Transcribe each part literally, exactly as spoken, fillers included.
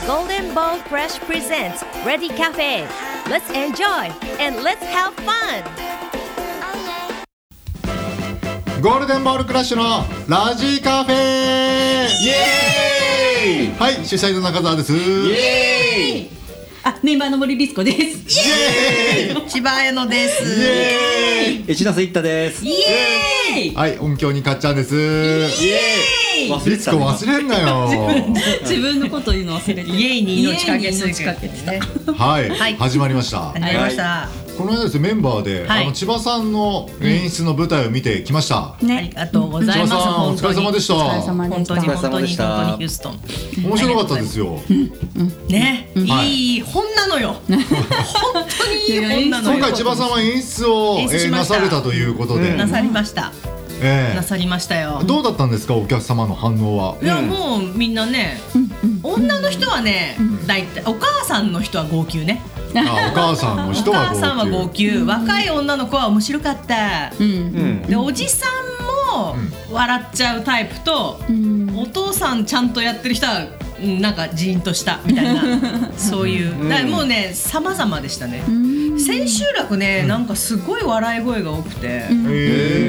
Golden Ball Fresh presents Ready Cafe. Let's enjoy and let's have fun. ゴールデンボールクラッシュのラジカフェイエーイ。はい、主催の中澤です。イエーイ。 あ、メンバーの森律子です。イエーイ。千葉彩乃です。 イエーイ。 市田スイッタです。 イエーイ。 はい、音響にかっちゃんです。イエーイ。律子忘れんなよ。 自分のこと言うの忘れて。 イエーイに命かけすぎてね。 はい、はい、始まりました。 始まりました。 この間ですね、メンバーで、はい、あの千葉さんの演出の舞台を見てきました、 うん、ね、ありがとうございます。 千葉さんお疲れ様でした。 本当に本当に本当にヒューストン面白かったですよ、 うんうん、ね、うん、いい本なのよ本当にいい本なのよ。 今回千葉さんは演出を演出しました、 えー、なされたということで、 うん、なさりました、えー、なさりましたよ。 どうだったんですか、お客様の反応は。 いや、もうみんなね、女の人はね、だいたいお母さんの人は号泣ね。 あ、お母さんの人は号泣。お母さんは号泣。若い女の子は面白かった、うん、でおじさんも笑っちゃうタイプと、うん、お父さんちゃんとやってる人はなんかジーンとしたみたいなそういう、だからもうね様々でしたね。千秋楽ね、うん、なんかすごい笑い声が多くて、うん、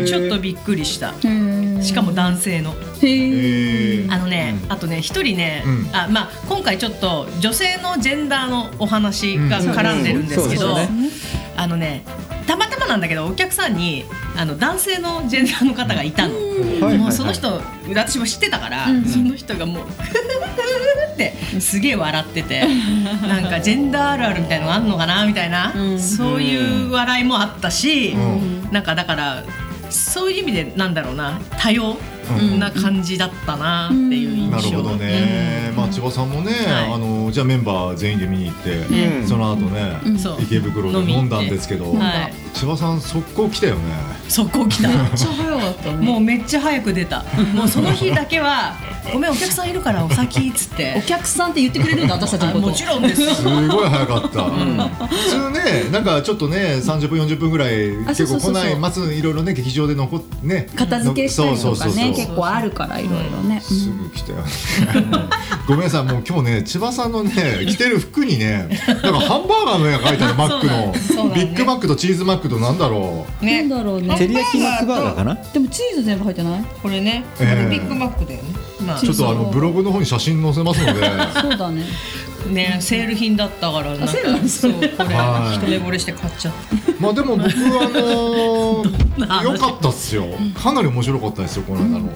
ちょっとびっくりした。しかも男性のへあのね、うん、あとね一人ね、うん、あ、まあ、今回ちょっと女性のジェンダーのお話が絡んでるんですけど、うん、あのねたまたまなんだけどお客さんにあの男性のジェンダーの方がいたの、うん、もうその人私も知ってたから、うん、その人がもうってすげえ笑っててなんかジェンダーあるあるみたいのがあんのかなみたいな、うん、そういう笑いもあったし、うん、なんかだからそういう意味でなんだろうな、多様な感じだったなっていう印象、うん、なるほどね、うん、まあ、千葉さんもね、はい、あのじゃあメンバー全員で見に行って、うん、その後ね、うん、池袋で飲んだんですけど、はい、千葉さん速攻来たよね。 速攻来ためっちゃ早かったね。もうめっちゃ早く出たもうその日だけはごめんお客さんいるからお先っつってお客さんって言ってくれるんだ私たちのこと。 もちろんですすごい早かった、うん、普通ね、なんかちょっとねさんじゅっぷんよんじゅっぷんぐらい結構来ない待つ、いろいろね劇場で残ってね片付けしたりとかね結構あるからいろいろね、うん、 すぐ来たよねごめんなさい、もう今日ね千葉さんのね着てる服にねなんかハンバーガーの絵が描いてあるマックの、ね、ビッグマックとチーズマックとなんだろう、 ね、なんだろうね、 照り焼きマックバーガーかな。 でもチーズ全部入ってないこれね、これビッグマックだよね、まあ、 ちょっとあのブログの方に写真載せますのでそうだねね、セール品だったからなんかそうこれ一目惚れして買っちゃったまあでも僕はあの良かったっすよ。かなり面白かったですよこの間の。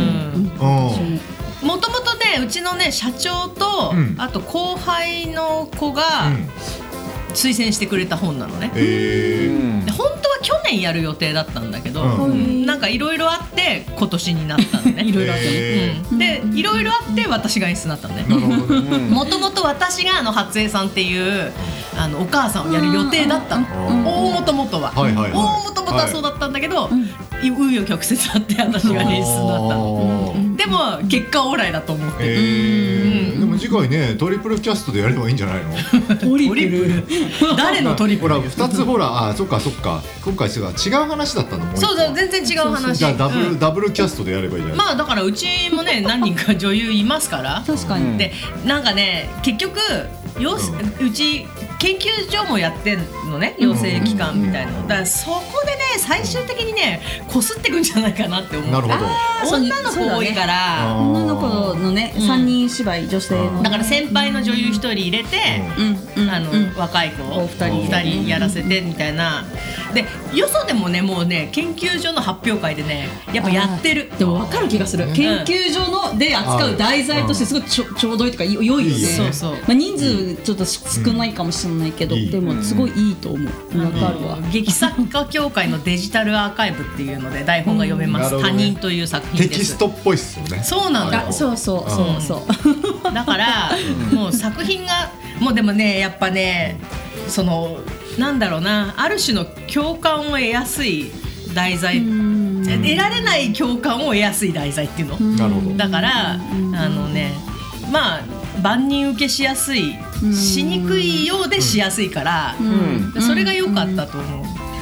もともとねうちのね社長と、うん、あと後輩の子が、うん推薦してくれた本なのね、えー、で本当は去年やる予定だったんだけど、うん、なんかいろいろあって今年になったのねいろいろあって、えーうん、でいろいろあって私が演出になったのね。もともと私があの初江さんっていうあのお母さんをやる予定だったの、大元々は、はいはいはい、大元々はそうだったんだけど、紆余曲折あって私が演出になったの。でも結果オーライだと思ってる、えーうん、でも次回ねトリプルキャストでやればいいんじゃないのトリプル誰のトリプルほらふたつほらあそっかそっか今回違う話だったのもうそうだ全然違う話。 じゃあダブル、うん、ダブルキャストでやればいいじゃない。 まあだからうちもね何人か女優いますから確かに。 でなんかね結局よ、うん、うち研究所もやってんのね養成機関みたいなのだからそこでね最終的にねこすってくんじゃないかなって思う。 なるほど。 女の子多いから、 ね、女の子のね、うん、さんにん芝居女性のだから先輩の女優ひとり入れて、うん、あの、うん、若い子をふたりやらせてみたいな。でよそでもねもうね研究所の発表会でねやっぱやってる。 でも分かる気がする、ね、研究所ので扱う題材としてすごいち ょ, ちょうどいいとか良いよね。 そうそう、 まあ、人数ちょっと少ないかもしれないけど、うん、でもすごいいいと思う。分かるわ。 劇作家協会のデジタルアーカイブっていうので台本が読めます、うんね、他人という作品です。 テキストっぽいっすよね。 そうなんだ。 そうそうそうそうだからもう作品がもうでもねやっぱねそのなんだろうなある種の共感を得やすい題材得られない共感を得やすい題材っていうの。 なるほど。 だからあのねまあ万人受けしやすいしにくいようでしやすいから、うん、それが良かったと思う。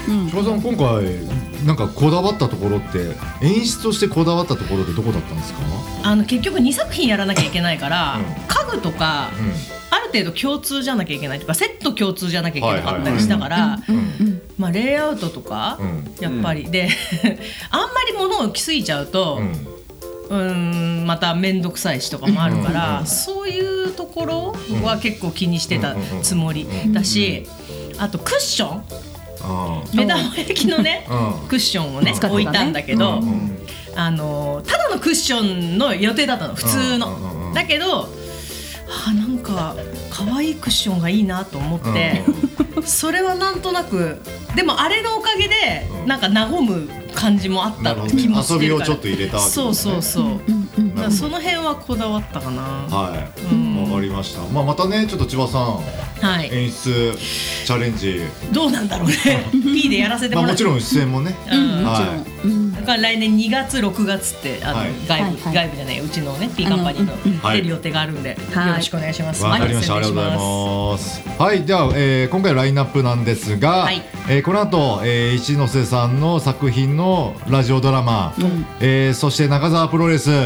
千葉さん今回なんかこだわったところって演出としてこだわったところってどこだったんですか？ あの結局にさく品やらなきゃいけないから、うん、家具とか、うん、ある程度共通じゃなきゃいけないとかセット共通じゃなきゃいけなかったりしたからまあレイアウトとか、うん、やっぱり、うん、であんまり物を置きすぎちゃうと、うんうーんまた面倒くさいしとかもあるから、うんうん、そういうところは結構気にしてたつもりだし、あとクッション、目玉焼きのねクッションをね置いたんだけど、あのただのクッションの予定だったの普通のだけど、あなんか可愛いクッションがいいなと思ってそれはなんとなくでもあれのおかげでなんか和む感じもあったって気もしてるから、 遊びをちょっと入れたわけですね。 そうそうそう、うんうん、だからその辺はこだわったかな。 はい、うん、わかりました。まあ、またねちょっと千葉さん、はい、演出チャレンジどうなんだろうねP でやらせてもらって、まあ、 もちろん出演もね、 うん、はい、うん、だから来年にがつろくがつってあの、はい、外部、はい、外部じゃないうちのね P カンパニーの出る予定があるんで、はい、よろしくお願いします。 わかりました、ありがとうございます。はい、では、えー、今回ラインナップなんですが、はい、えー、この後、えー、一ノ瀬さんの作品のラジオドラマ、うん、えー、そして中澤プロレス、うん、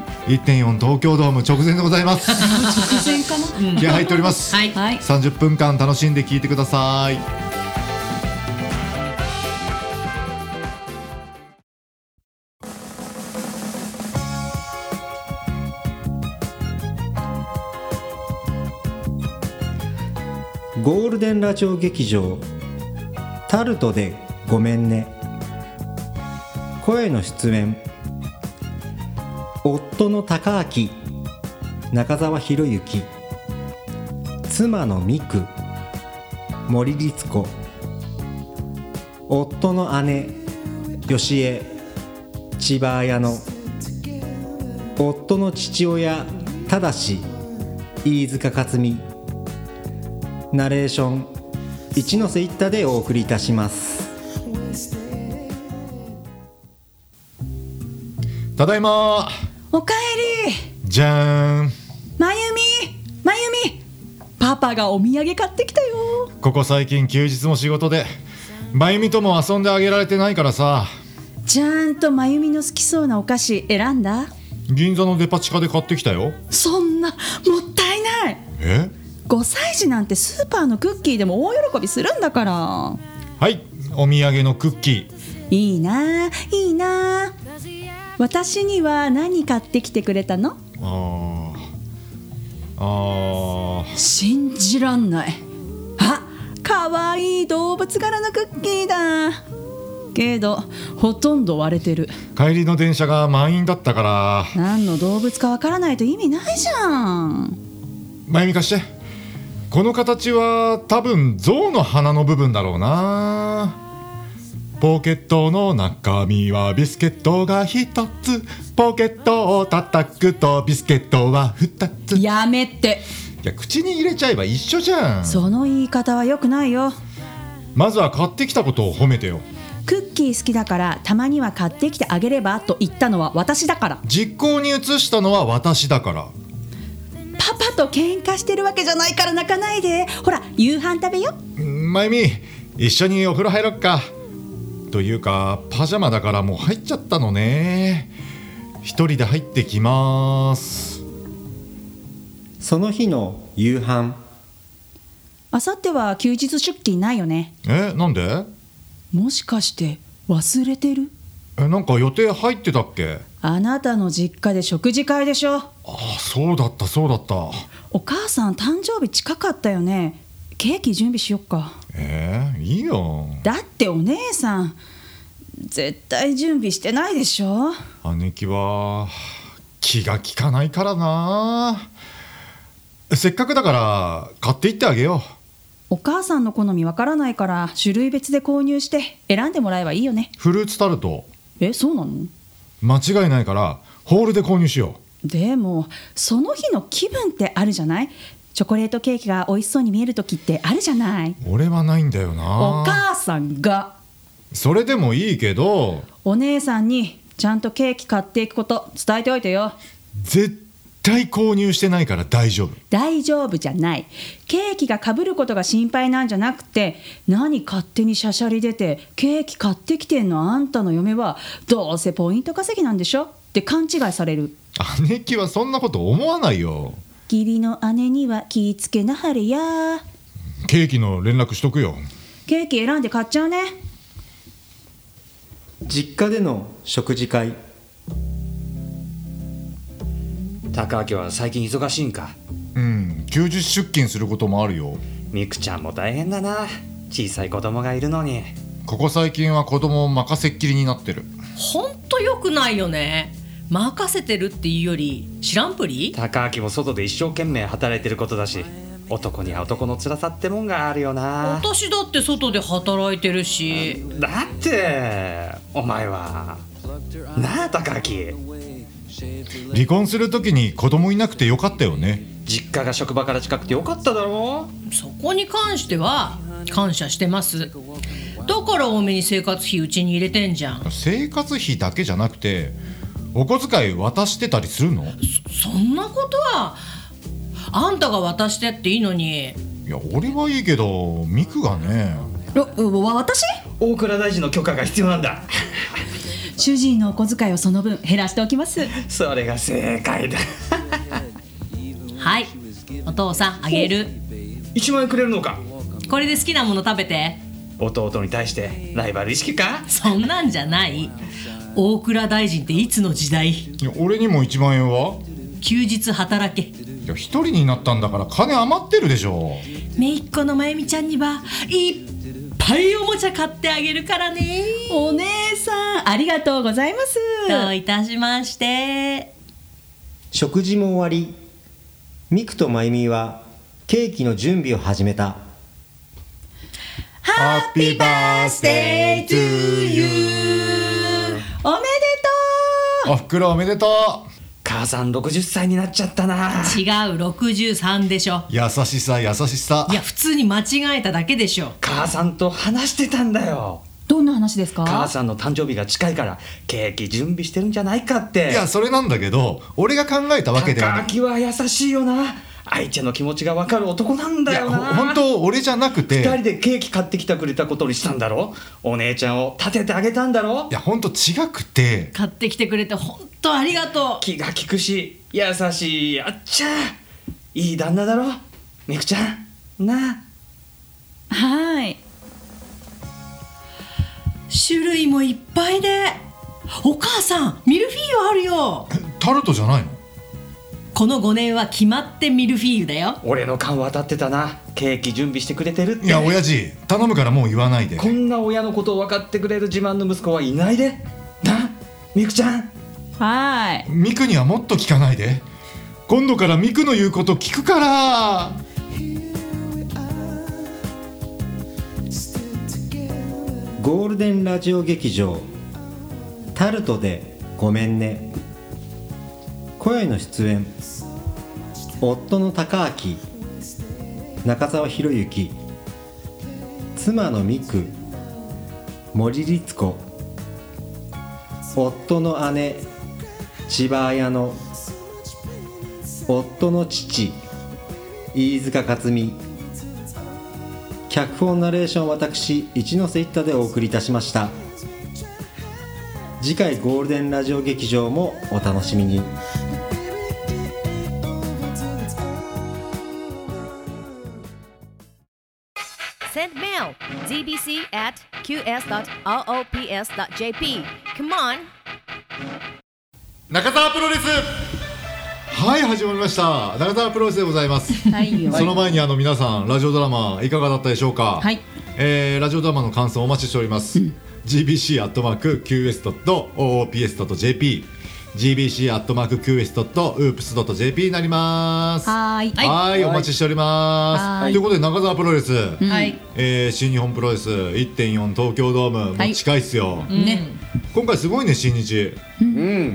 いってんよん 東京ドーム直前でございます直前かな、 気合入っております、 はい、 さんじゅっぷんかん楽しんで聞いてください。 ゴールデンラジオ劇場タルトでごめんね。声の出演夫の高明、中澤博之、妻の美久、森律子、夫の姉吉江、千葉綾乃、夫の父親忠志、飯塚克美、ナレーション一ノ瀬一太でお送りいたします。 ただいま。 おかえり。 じゃーん。 まゆみまゆみ、パパがお土産買ってきたよ。 ここ最近休日も仕事でまゆみとも遊んであげられてないからさ。 ちゃんとまゆみの好きそうなお菓子選んだ？ 銀座のデパ地下で買ってきたよ。 そんなもったいない。 え？ ごさい児なんてスーパーのクッキーでも大喜びするんだから。はい、お土産のクッキー。 いいないいな。私には何買ってきてくれたの？ ああ信じらんない。あ、かわいい動物柄のクッキーだけどほとんど割れてる。 帰りの電車が満員だったから。 何の動物かわからないと意味ないじゃん。 まゆみ貸して。この形は多分象の鼻の部分だろうな。ポケットの中身はビスケットが一つ、ポケットを叩くとビスケットは二つ。 やめて。 いや、口に入れちゃえば一緒じゃん。 その言い方は良くないよ。 まずは買ってきたことを褒めてよ。 クッキー好きだからたまには買ってきてあげればと言ったのは私だから。 実行に移したのは私だから。 パパと喧嘩してるわけじゃないから泣かないで。ほら夕飯食べよ。 まゆみ、一緒にお風呂入ろっか。というかパジャマだからもう入っちゃったのね。一人で入ってきます。 その日の夕飯。 あさっては休日出勤ないよね。 え、なんで？ もしかして忘れてる？ え、なんか予定入ってたっけ？ あなたの実家で食事会でしょ。ああ、そうだったそうだった。 お母さん誕生日近かったよね。ケーキ準備しよっか。 えー、いいよ。 だってお姉さん絶対準備してないでしょ。 姉貴は気が利かないからな。せっかくだから買っていってあげよう。お母さんの好みわからないから種類別で購入して選んでもらえばいいよね。 フルーツタルト。 え、そうなの？ 間違いないからホールで購入しよう。でもその日の気分ってあるじゃない。チョコレートケーキが美味しそうに見える時ってあるじゃない。 俺はないんだよな。 お母さんが。 それでもいいけど、 お姉さんにちゃんとケーキ買っていくこと伝えておいてよ。 絶対購入してないから大丈夫。 大丈夫じゃない。ケーキが被ることが心配なんじゃなくて、何勝手にしゃしゃり出てケーキ買ってきてんのあんたの嫁はどうせポイント稼ぎなんでしょって勘違いされる。 姉貴はそんなこと思わないよ。 義理の姉には気ぃつけなはれや。 ケーキの連絡しとくよ。 ケーキ選んで買っちゃうね。 実家での食事会。 高明は最近忙しいんか。 うん、休日出勤することもあるよ。 みくちゃんも大変だな。小さい子供がいるのに。 ここ最近は子供を任せっきりになってる。 ほんと良くないよね。任せてるっていうより知らんぷり。 高明も外で一生懸命働いてることだし、男には男の辛さってもんがあるよな。 私だって外で働いてるし。 だってお前はなあ高明、 離婚するときに子供いなくてよかったよね。 実家が職場から近くてよかっただろう。そこに関しては感謝してます。だから多めに生活費うちに入れてんじゃん。 生活費だけじゃなくてお小遣い渡してたりするの？ そ, そんなことはあんたが渡してっていいのに。 いや俺はいいけどミクがね。 私？ 大蔵大臣の許可が必要なんだ。 主人のお小遣いをその分減らしておきます。 それが正解だ。 はい、お父さんあげる。 いちまんえんくれるのか。 これで好きなもの食べて。 弟に対してライバル意識か。 そんなんじゃない。大蔵大臣っていつの時代。 いや俺にもいちまんえんは。 休日働け。 いや一人になったんだから金余ってるでしょ。 姪っ子のまゆみちゃんにはいっぱいおもちゃ買ってあげるからね。 お姉さんありがとうございます。 どういたしまして。 食事も終わり、ミクとマユミはケーキの準備を始めた。 ハッピーバースデートゥーユー。 おめでとう。 おふくろおめでとう。 母さんろくじゅっさいになっちゃったな。 違う、ろくじゅうさんでしょ。 優しさ優しさ。 いや普通に間違えただけでしょ。 母さんと話してたんだよ。 どんな話ですか？ 母さんの誕生日が近いからケーキ準備してるんじゃないかって。 いやそれなんだけど俺が考えたわけではない。 高明は優しいよな。愛ちゃんの気持ちが分かる男なんだよな。 いや本当俺じゃなくてふたりでケーキ買ってきてくれたことにしたんだろ。お姉ちゃんを立ててあげたんだろ。 いや本当違くて。 買ってきてくれて本当ありがとう。 気が利くし優しいあっちゃいい旦那だろみくちゃんなあ。はい。 種類もいっぱいで。お母さんミルフィーユあるよ。 タルトじゃないの？ このごねんは決まってミルフィーユだよ。 俺の勘渡ってたな。ケーキ準備してくれてるって。 いや親父頼むからもう言わないで。 こんな親のことを分かってくれる自慢の息子はいないでなみくちゃん。 はい。 ミクにはもっと聞かないで。今度からミクの言うこと聞くから。 ゴールデンラジオ劇場タルトでごめんね。声の出演夫の高明、中澤博之、妻の美久、森律子、夫の姉千葉綾乃、夫の父飯塚克美。脚本ナレーション私一ノ瀬一太でお送りいたしました。次回ゴールデンラジオ劇場もお楽しみに。 Send mailゼービーシー at キューエス ドット ローピーエス ドット ジェーピー Come on 中澤プロレス。はい始まりました中澤プロレスでございます。 はいよ。 その前にあの皆さんラジオドラマいかがだったでしょうか？ はい。 えー、ラジオドラマの感想お待ちしております。うん、ジービーシー アットマーク キューエス ドット オーピーエス ドット ジェーピー ジービーシー アットマーク キューエス ドット ウープス ドット ジェーピー になります。 はい。 はいお待ちしております。ということで中澤プロレス、 はい、 えー、新日本プロレス いってんよん 東京ドーム、もう近いっすよ、 ね、 今回すごいね新日、うん、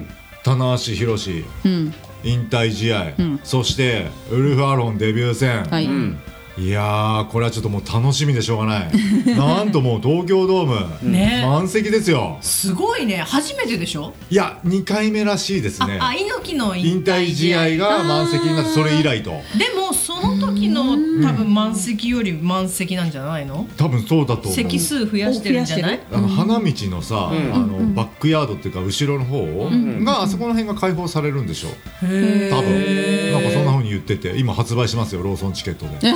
棚橋宏、うん、引退試合、うん、そしてウルフアロンデビュー戦、はい、うん、 いやーこれはちょっともう楽しみでしょうがないなんともう東京ドーム、ね、満席ですよ。 すごいね。初めてでしょ。 いやにかいめらしいですね。 ああ猪木の引退試合が満席になってそれ以来と。 でもその時の多分満席より満席なんじゃないの。 多分そうだと思う。 席数増やしてるんじゃない。 あの花道のさ、うん、あのバックヤードっていうか後ろの方、うん、があそこの辺が開放されるんでしょう。へ多分なんかそんな風に言ってて今発売しますよローソンチケットで。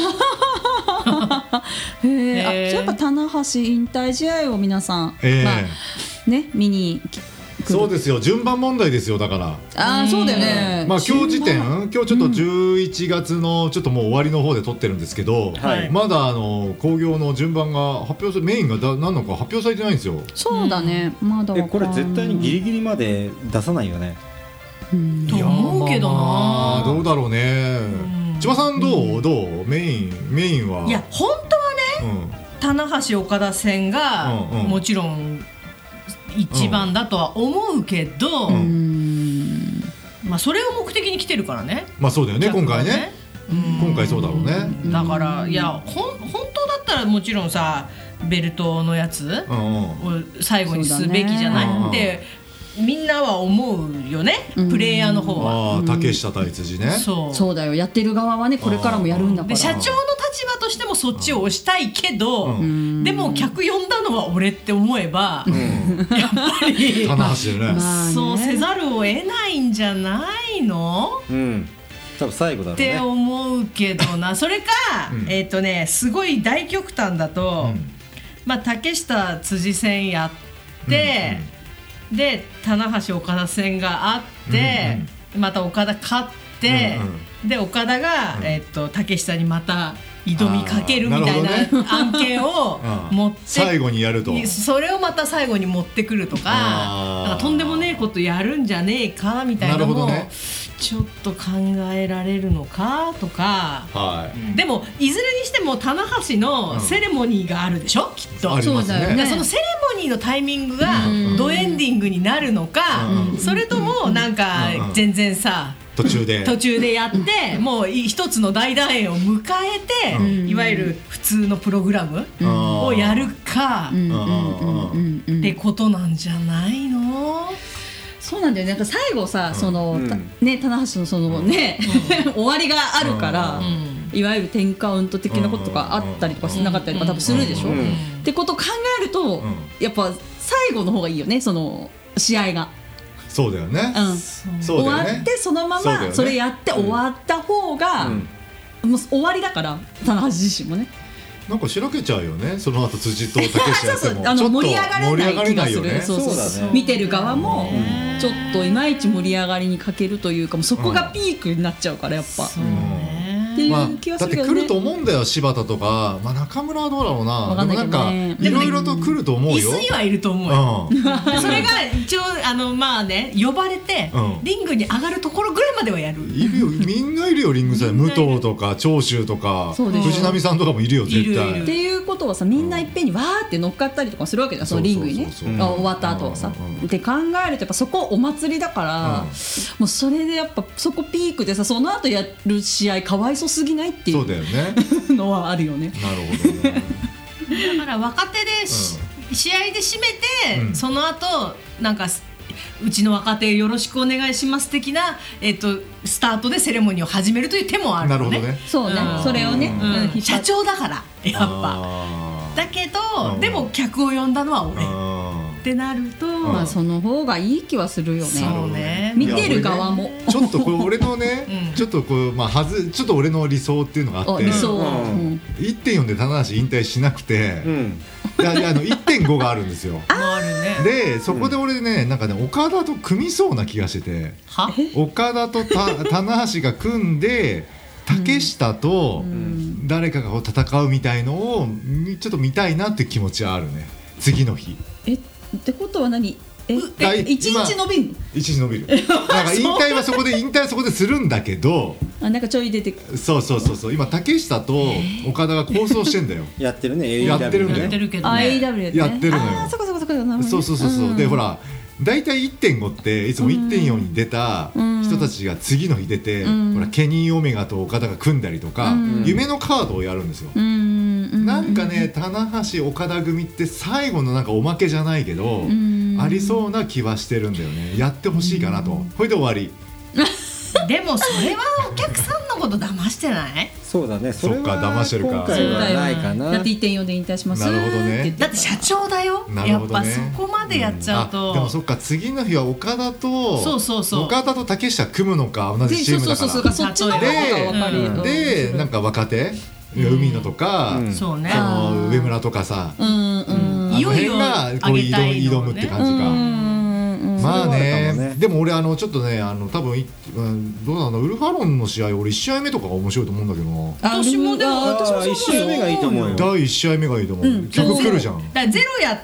へえ。あ、やっぱ棚橋引退試合を皆さん、 えーまあね見に。 そうですよ順番問題ですよだから。 ああそうだよね。 まあ今日時点今日ちょっとじゅういちがつのちょっともう終わりの方で撮ってるんですけど、はい、まだあの興行の順番が発表されメインがだ何のか発表されてないんですよ。 そうだね、うん、まだえこれ絶対にギリギリまで出さないよね。 うんと思うけどな、 まあ、どうだろうね。千葉さんどう、うん、どうメインメインは。 いや本当はね、うん、棚橋岡田戦が、うんうん、もちろん一番だとは思うけど、うん、まあそれを目的に来てるからね。 まあそうだよね今回ね、うん、今回そうだろうね。 だからいやほん本当だったらもちろんさベルトのやつを最後にすべきじゃない、うん、ってみんなは思うよね、うん、プレイヤーの方は。 あ竹下太一ね。 そうそうだよやってる側はねこれからもやるんだから。 で社長の立場としてもそっちを押したいけど、うん、でも客呼んだのは俺って思えば、うん、やっぱり棚橋でね、 まあねそうせざるを得ないんじゃないの、 うん、多分最後だろうねって思うけどな。それか、うん、えっ、ー、とねすごい大極端だと、うん、まあ竹下辻戦やって、うんうん、で棚橋岡田戦があって、うんうん、また岡田勝って、うんうん、で岡田が、うんえー、と竹下にまた挑みかけるみたいな案件を持って最後にやるとそれをまた最後に持ってくるとか、なんかとんでもねえことやるんじゃねえかみたいなのもちょっと考えられるのかとか、はい、でもいずれにしても棚橋のセレモニーがあるでしょ、うん、きっと。 そうだよね。 そのセレモニーのタイミングがドエンディングになるのか、うん、それともなんか全然さ途中で途中でやってもう一つの大団円を迎えて、うん、いわゆる普通のプログラムをやるかってことなんじゃないの。 そうなんだよね。なんか最後さ、うん、その、うん、ね棚橋のそのね、うん、終わりがあるから、うん、いわゆるテンカウント的なこととかあったりとかしなかったりとか多分するでしょ、うんうん、ってことを考えると、うん、やっぱ最後の方がいいよねその試合が。 そうだよね、 うん、そうだよね。終わってそのままそれやって終わった方が、うん、もう終わりだから棚橋自身もねなんかしらけちゃうよねその後辻と竹下やってもあの盛り上がれない気がする、 ね、 そうそうそう、ね、見てる側もちょっといまいち盛り上がりに欠けるというかもうそこがピークになっちゃうからやっぱ、うんっていう気はするけどね。 まあ、だって来ると思うんだよ柴田とか、まあ、中村はどうだろうな。 分かんないけどね、 でもなんかいろいろと来ると思うよ。 椅子にはいると思うよ、うん、それが一応あのまあね呼ばれて、うん、リングに上がるところぐらいまではやる。 いるよみんないるよリングさ武藤とか長州とか藤波さんとかもいるよ絶対。いるいるっていうことはさみんないっぺんにわーって乗っかったりとかするわけじゃん、うん、そのリングにね終わった後はさ、うん、って考えるとやっぱそこお祭りだから、うん、もうそれでやっぱそこピークでさその後やる試合かわいそすぎないっていうそうだよねのはあるよね。 なるほどねだから若手で、うん、試合で締めて、うん、その後なんかうちの若手よろしくお願いします的な、えー、とスタートでセレモニーを始めるという手もあるよね。 なるほどね。 そうね、うん、それをね、 うん、社長だからやっぱだけど、うん、でも客を呼んだのは俺ってなると、 まあ、その方がいい気はするよね。 そうね見てる側も、 ね、ちょっとこれ俺のね、うん、ちょっとこう、まあ、はずちょっと俺の理想っていうのがあって理想、うんうん、いってんよん で棚橋引退しなくて、うん、いやいやあの いってんご があるんですよあるね。 でそこで俺ねなんかね岡田と組みそうな気がしてて、は岡田とた棚橋が組んで竹下と誰かがこう戦うみたいのをちょっと見たいなっていう気持ちはあるね次の日。 えってことは何ええいちにち伸びるいちにち伸びるなんか引退はそこで引退はそこでするんだけどあなんかちょい出てくる。 そうそうそうそう今竹下と岡田が構想してんだよやってるねやってるんだよやってるけどね エーイーダブリュー やってるのよ。 あそこそこそこそうそうそうそう、うん、でほらだいたい いってんご っていつも いってんよん に出た人たちが次の日出て、うん、ほらケニー・オメガと岡田が組んだりとか、うん、夢のカードをやるんですよ、うん、なんかね棚橋岡田組って最後のなんかおまけじゃないけど、うん、ありそうな気はしてるんだよね。やってほしいかなと、うん、これで終わりでもそれはお客さんのこと騙してない？ そうだね、それはそっか騙してるか、 今回はないかな。 だって いってんよん で引退します。 なるほどね。 だって社長だよ、 なるほどね、 やっぱそこまでやっちゃうと、 うん、でもそっか次の日は岡田とそうそうそう岡田と竹下組むのか、同じチームだからそうそうそうそう、そっちの方が分かる、 うん、でなんか若手、うん、海野とか、うん、 そうね、 あの上村とかさ、 うんうん、 いよいよあの辺がこう挑, 挑むって感じか、うんまあね、ねでも俺あのちょっとねあの多分、うん、どうなのウルファロンの試合俺いち試合目とかが面白いと思うんだけどな。 私もでも私もいち試合目がいいと思うよ。 だいいち試合目がいいと思う、うん、曲来るじゃん。だからゼロやって、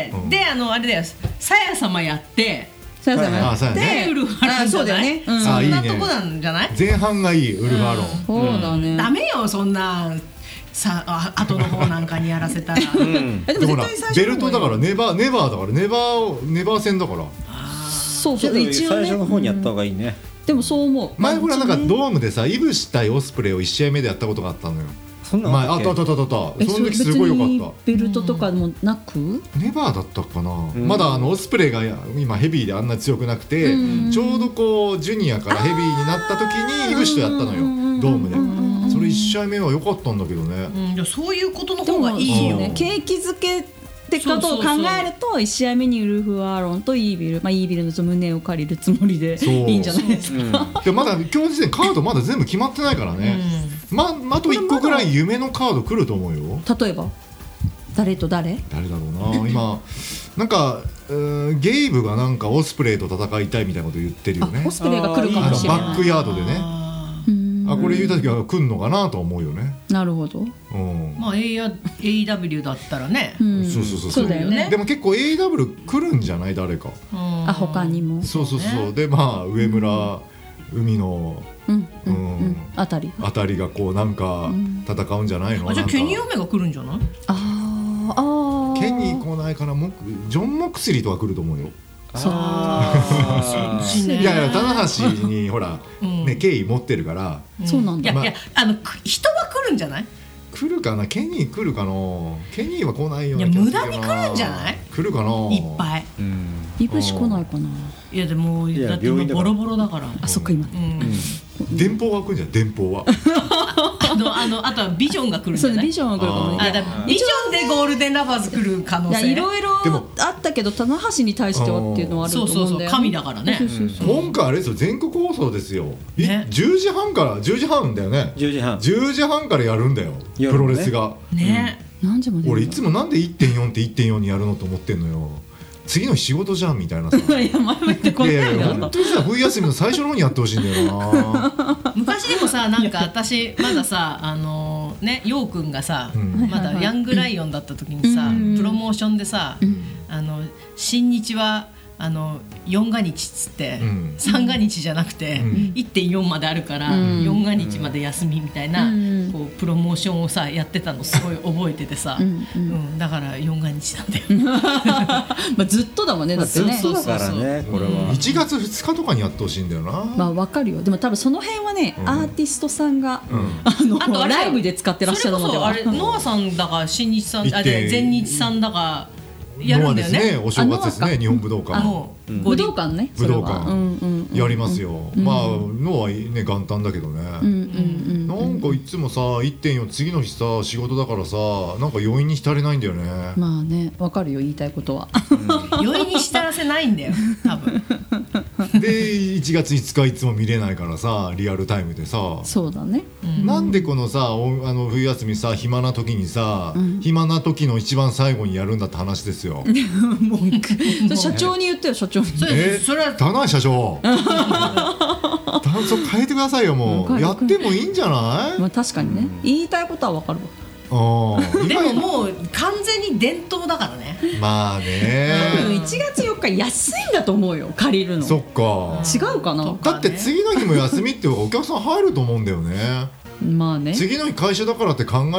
うん、であのあれだよさや様やってさや様やって、 でウルファロンじゃない、うん、そんなとこなんじゃない？ 前半がいいウルファロン、 うん、そうだね、 ダメよそんなさあ後の方なんかにやらせたら、 うん、でも絶対最初ベルトだからネバーネバーだからネバーネバー戦だから。 そうそう、 一応ね、最初の方にやった方がいいね、 うん、でもそう思う。 前ほらなんかドームでさイブシ対オスプレイをいち試合目でやったことがあったのよ。 そんなのあったあったあったあった。その時すごい良かった。 ベルトとかもなく、うん、 ネバーだったかな、うん、まだあのオスプレイが今ヘビーであんな強くなくて、うん、ちょうどこうジュニアからヘビーになった時にイブシとやったのよ、ドームで、うん、それいち試合目は良かったんだけどね、 うん、いやそういうことの方がいいよ、 ね、景気づけってことを考えるといち試合目にウルフ・アーロンとイービル、まあ、イービルの胸を借りるつもりでいいんじゃないですか、 うん、でまだ今日時点カードまだ全部決まってないからね、うん、まあといっこぐらい夢のカード来ると思うよ。 例えば誰と誰誰だろうな今なんかゲイブがなんかオスプレイと戦いたいみたいなこと言ってるよね。 オスプレイが来るかもしれない。 バックヤードでね、あこれ言うた時は来んのかなと思うよね。 なるほど、 うん、まあ エーダブリュー だったらね、 うん、そうそうそうそうだよね。 でも結構 エーダブリュー 来るんじゃない誰か、 うん、あ他にもそうそうそう、ね、でまあ上村、うん、海の、 うんうんうん、あたりあたりがこうなんか戦うんじゃないの、 うん、あじゃあケニー・オメガ来るんじゃない？ ああケニー来ないからもジョン・モクスリーとか来ると思うよ。 あいやいや棚橋にほら、うんね、敬意持ってるから、 うん、そうなんだ。 いやいやあの人は来るんじゃない？ 来るかな。ケニー来るかな。ケニーは来ないような気がするな。いや無駄に来るんじゃない？ 来るかな。 いっぱい。 いぶし来ないかな。 いやでもだって今ボロボロだから。 あそっか今。 電報が来るんじゃん。電報は。 あのあのあとはビジョンが来るんじゃない？ そうビジョンが来るかもね。 ビジョンでゴールデンラバーズ来る可能性。 いろいろあったけど棚橋に対してはっていうのはあると思うんだよ。 そうそうそう神だからね。 今回あれですよ全国放送ですよ。じゅうじはんからじゅうじはんだよね。 じゅうじはん。 じゅうじはんからやるんだよ。プロレスが。 ね。 何時まで？ 俺いつもなんで いってんよん って いってんよん にやるのと思ってんのよ。次の仕事じゃんみたいなさ。 いや前も言ってこないよ。 いや本当にさ冬休みの最初の方にやってほしいんだよな。 昔でもさなんか私まださあのねようくんがさ、うん、まだヤングライオンだった時にさ、うん、プロモーションでさ、うん、あの新日はあのよんが日っつって、うん、さんが日じゃなくて、うん、いってんよん まであるから、うん、よんが日まで休みみたいな、うん、こうプロモーションをさやってたのすごい覚えててさ、うんうん、だからよんが日なんだよ。 まあずっとだもんねだってね。 ずっとだからねこれは。 いちがつふつかとかにやってほしいんだよな。 まあわかるよ。でも多分その辺はね、うん、アーティストさんが、うん、あのあとライブで使ってらっしゃるのでは。 それこそあれノアさんだか新日さんあで全日さんだか。やるんだよね。 ですねお正月ですね日本武道館。 武道館ね。 武道館やりますよ。まあのはね元旦だけどね。なんかいつもさ いってんよん 次の日さ仕事だからさなんか余韻に浸れないんだよね。 まあねわかるよ言いたいことは。 余韻に浸らせないんだよ多分。 でいちがついつかいつも見れないからさリアルタイムでさ。 そうだね。 なんでこのさあの冬休みさ暇な時にさ暇な時の一番最後にやるんだって話ですよ。 社長に言ってよ社長に。 えそれは棚橋社長そ変えてくださいよもうやってもいいんじゃない？ まあ確かにね言いたいことは分かるわ。 でももう完全に伝統だからね。 まあねいちがつよっか安いんだと思うよ借りるの。 そっか違うかな。 だって次の日も休みってお客さん入ると思うんだよね。 まあね次の日会社だからって考え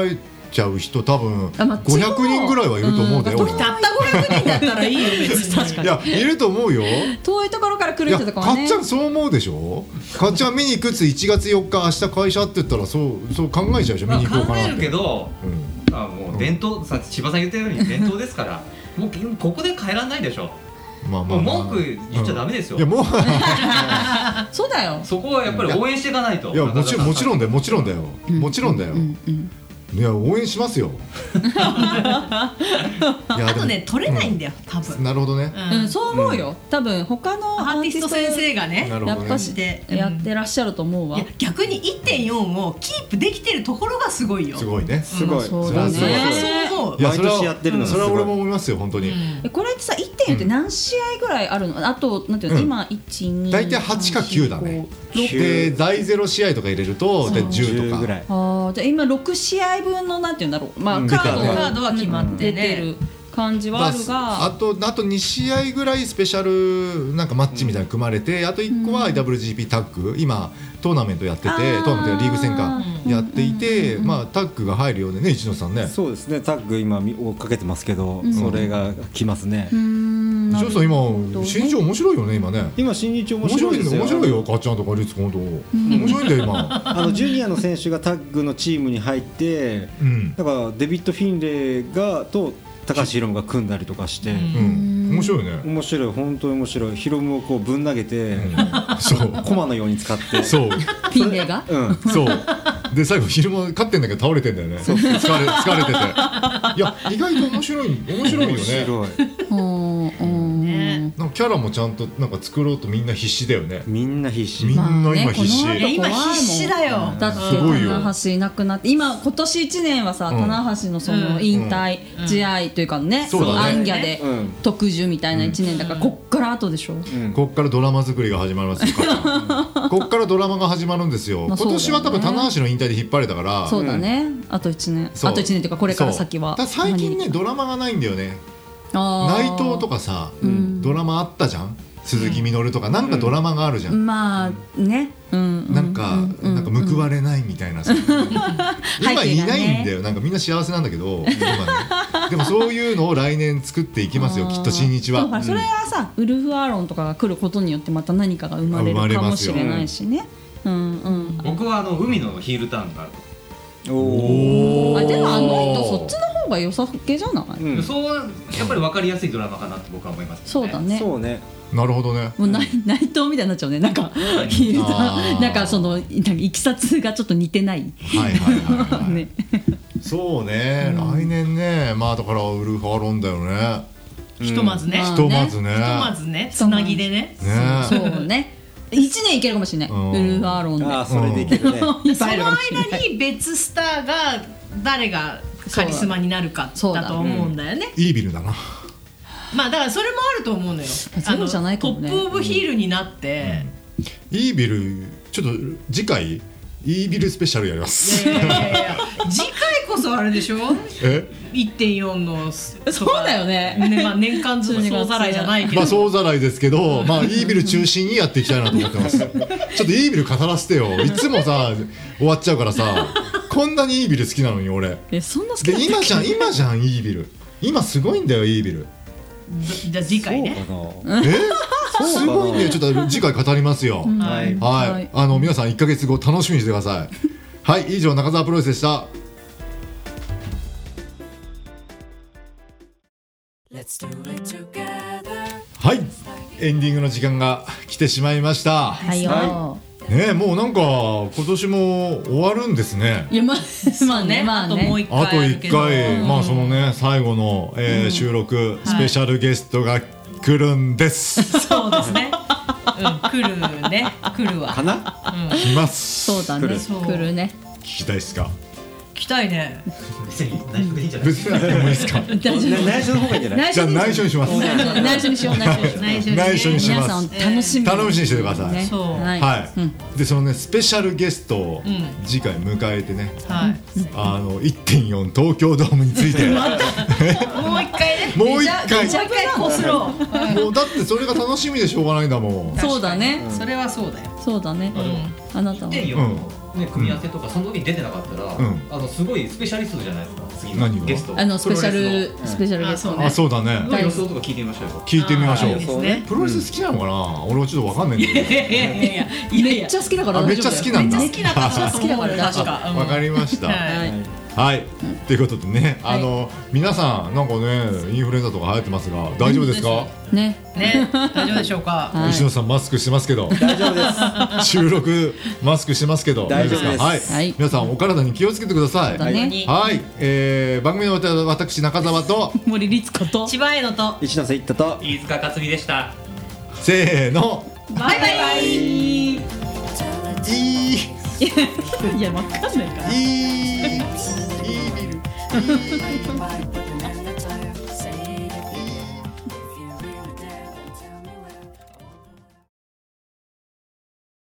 ちゃう人多分あまあごひゃくにんぐらいはいると思うだよ、 うん俺たったごひゃくにんだったらいいよ別に確かにいやいると思うよ。 遠いところから来るいや人とかはねかっちゃんそう思うでしょ。かっちゃん見に行くっついちがつよっか明日会社って言ったらそうそう考えちゃうでしょ、見に行こうかなって。 考えるけど、 うんあもう伝統、さ千葉さん言ったように伝統ですからもうここで帰らないでしょ。 まあまあまあもう文句言っちゃダメですよ、 いやもうそうだよ。 そこはやっぱり応援していかないと。 いやもちろんもちろんだよもちろんだよ、 うんもちろんだよ、 うんうんいや応援しますよいあやとね取れないんだよ多分、 なるほどね、 うんうん、そう思うよ、多分他のアーティスト先生がねなるほどねやっぱしでやってらっしゃると思うわ、 いや逆に いってんよん をキープできてるところがすごいよ。 すごいね。 すごい、 そうだねそれはそう思う。 いやそれは毎年やってるのそれはすごい俺も思いますよ本当に、 えこれってさ いってんよん って何試合ぐらいあるの？あとなんていうの、 うん今いちに大体はちかきゅうだねろくで大ゼロ試合とか入れるとでじゅうとかぐらい。 あーじゃあ今ろく試合分のなんていうんだろう、まあ、 うんカードがカードは決まってね出てる感じはあるが、 あとあとに試合ぐらいスペシャルなんかマッチみたいなの組まれて、あといっこは アイダブリュージーピー タッグ今トーナメントやってて、 あートーナメントやリーグ戦かうんやっていて、 うんまあタッグが入るようでね一ノ瀬さんね。 そうですね、タッグ今追っかけてますけど、 んそれが来ますね。 うーん一ノ瀬さん今新庄面白いよね今ね。 今新日面面白い白いですよ。 面白いよかっちゃんとかリツコンと面白いんだよ今。 あのジュニアの選手がタッグのチームに入って、 うんだからデビッド・フィンレイがと高橋宏夢が組んだりとかして、 うん面白いね。 面白い、本当に面白い。宏夢をこうぶん投げて、 そうコマのように使って、 そうピンレイがうん、 そうで最後昼間勝ってんだけど倒れてんだよね。疲れ疲れてて。いや意外と面白い面白いよね。 面白い。 うんうんねなんかキャラもちゃんとなんか作ろうとみんな必死だよね。 みんな必死。 みんな今必死。 まあねいや今怖いもん必死だよ。 だってすごいよ棚橋いなくなって今今年いちねんはさ、 うん棚橋のその引退試合というかね、 そうだねアンギャでうん特需みたいないちねんだから、こっから後でしょ、 うんこっからドラマ作りが始まりますよかっちゃんこっからドラマが始まるんですよ、 まあ今年は多分そうだよね棚橋の引退で引っ張れたからそうだね、あといちねんそうあといちねんっていうかこれから先はそうただ最近ね何ドラマがないんだよね。 あー内藤とかさ、 んドラマあったじゃん鈴木みのるとか、なんかドラマがあるじゃん、 まあね、うんうん、 なんか、 うんなんか報われないみたいなさ、 背景今がねいないんだよ、なんかみんな幸せなんだけど今ねでもそういうのを来年作っていきますよきっと新日は。 そうほらそれはさ、ウルフ・アロンとかが来ることによってまた何かが生まれるかもしれないしね。うんうん。 僕はあの海のヒールターンがあると、 おあでもあの人そっちの方が良さげじゃない？ うん、 そうやっぱり分かりやすいドラマかなと僕は思います、ね、 そうだね。 そうね。 なるほどね。 もう内内藤みたいになっちゃうね。なんかヒールあーなんかそのなんかいきさつがちょっと似てない。 はいはいはい、はいね。 そうね、来年ねまあだからウルフ・アロンだよね。 ひとまずね。 まあひひとまずね。 とまずねつなぎでね。 ねそうね。一年いけるかもしれない。 うんウルフ・アロンで。 ああ、それでいけるね。 いっそのぱいいるかもしれない。 間に別スターが誰がカリスマになるかそうだだと思うんだよね。 イービルだな。 まあだからそれもあると思うのよ。 ゼロじゃないかもねトップオブヒールになって。 イービルちょっと次回イービルスペシャルやります。 いやいやいやいや次回こそあれでしょえいってんよん のそうだよねね、まあ、年間ずつ総ざらいじゃないけど、 まあ総ざらいですけど、まあイービル中心にやっていきたいなと思ってます。ちょっとイービル語らせてよ。いつもさ終わっちゃうからさ、こんなにイービル好きなのに俺。 えそんな好きでだったっけ今じゃん今じゃんイービル。今すごいんだよイービル。 じゃあ次回ねそうかな。 え？すごいんだよ。ちょっと次回語りますよ。 はい。 はい、 はいあの皆さんいっかげつご楽しみにしてください。はい、以上中澤プロレスでした。はい、エンディングの時間が来てしまいました。 はいよ。 ねえ、もうなんか今年も終わるんですね。 いやまあまあねまああともうね。 一回あと1 あるけど回、 うんまあそのね最後の、えー収録、スペシャルゲストが来るんです。 そうですね、うん、来るね来るわかな？ 来ます。 そうだね。 そう来るね。 聞きたいですか？ 来たいね別に大丈夫でいいんじゃない別にやってもいいですか？ 大丈夫。 内緒の方がいいんじゃない？ じゃあ内緒にします。 内緒にしよう内緒にしよう。 内緒に内緒にします皆さん。楽しみに楽しみにしててくださいねそうはい。 はい、 うんでそのねスペシャルゲストをうん次回迎えてね、 はいあの いってんよん 東京ドームについてももう一回ねう一回もう一回こすろう、 うだってそれが楽しみでしょうがないんだもん。 そうだね。 それはそうだよ、 そうだね。あなたは。 いってんようんね、組み合わせとかその時に出てなかったら、うん、あのすごいスペシャリストじゃないですか。次のゲストあのスペシャルスペシャルゲスト、 ね、あそうだね。 予想とか聞いてみましょうよ。 聞いてみましょう。 いいですね、 プロレス好きなのかな、うん、俺はちょっとわかんないんだけど。 いやいやいやめっちゃ好きだから。 めっちゃ好きなんだ。 めっちゃ好きだから確か。わかりました。はい。はい、ということでね、あの、はい、皆さんなんかねインフルエンザとか流行ってますが大丈夫ですか？ ねね大丈夫でしょうか？ はい、石野さんマスクしてますけど大丈夫です。 収録マスクしてますけど大丈夫ですか？ はい、はい、皆さんお体に気をつけてください。 はい、 はい、えー、番組の私中澤と森律子と千葉江野と石野瀬一太と飯塚克美でした。 せーのバイバイ。 いいいやわかんないから。 いいいいビル。